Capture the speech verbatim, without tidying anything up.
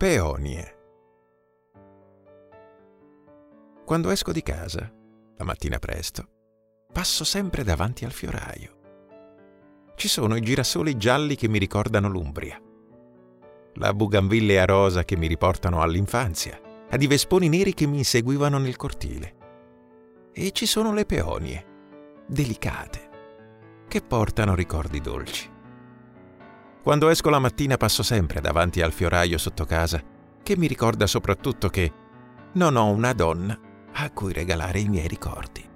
Peonie. Quando esco di casa, la mattina presto, passo sempre davanti al fioraio. Ci sono i girasoli gialli che mi ricordano l'Umbria, la buganvillea rosa che mi riportano all'infanzia, ad i vesponi neri che mi inseguivano nel cortile. E ci sono le peonie, delicate, che portano ricordi dolci. Quando esco la mattina passo sempre davanti al fioraio sotto casa, che mi ricorda soprattutto che non ho una donna a cui regalare i miei ricordi.